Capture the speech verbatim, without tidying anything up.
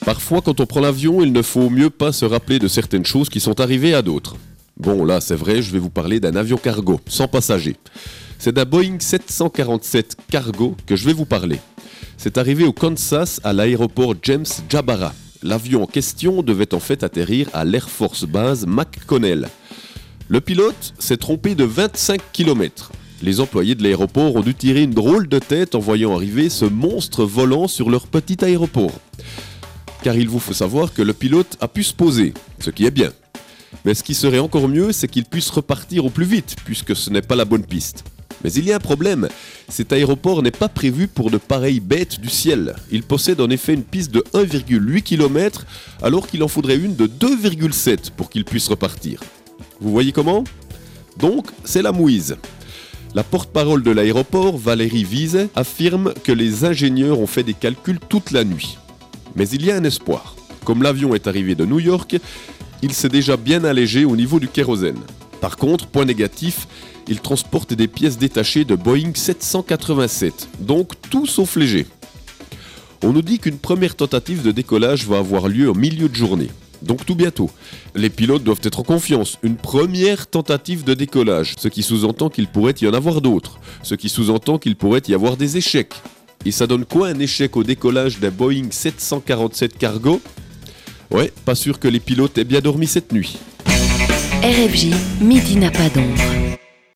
Parfois, quand on prend l'avion, il ne faut mieux pas se rappeler de certaines choses qui sont arrivées à d'autres. Bon, là, c'est vrai, je vais vous parler d'un avion cargo, sans passagers. C'est d'un Boeing sept cent quarante-sept cargo que je vais vous parler. C'est arrivé au Kansas, à l'aéroport James Jabara. L'avion en question devait en fait atterrir à l'Air Force Base McConnell. Le pilote s'est trompé de vingt-cinq kilomètres. Les employés de l'aéroport ont dû tirer une drôle de tête en voyant arriver ce monstre volant sur leur petit aéroport. Car il vous faut savoir que le pilote a pu se poser, ce qui est bien. Mais ce qui serait encore mieux, c'est qu'il puisse repartir au plus vite, puisque ce n'est pas la bonne piste. Mais il y a un problème, cet aéroport n'est pas prévu pour de pareilles bêtes du ciel. Il possède en effet une piste de un virgule huit kilomètres, alors qu'il en faudrait une de deux virgule sept pour qu'il puisse repartir. Vous voyez comment ? Donc, c'est la mouise. La porte-parole de l'aéroport, Valérie Wiese, affirme que les ingénieurs ont fait des calculs toute la nuit. Mais il y a un espoir. Comme l'avion est arrivé de New York, il s'est déjà bien allégé au niveau du kérosène. Par contre, point négatif, il transporte des pièces détachées de Boeing sept cent quatre-vingt-sept, donc tout sauf léger. On nous dit qu'une première tentative de décollage va avoir lieu en milieu de journée, donc tout bientôt. Les pilotes doivent être en confiance. Une première tentative de décollage, ce qui sous-entend qu'il pourrait y en avoir d'autres, ce qui sous-entend qu'il pourrait y avoir des échecs. Et ça donne quoi un échec au décollage d'un Boeing sept cent quarante-sept cargo ? Ouais, pas sûr que les pilotes aient bien dormi cette nuit. R F J, midi n'a pas d'ombre.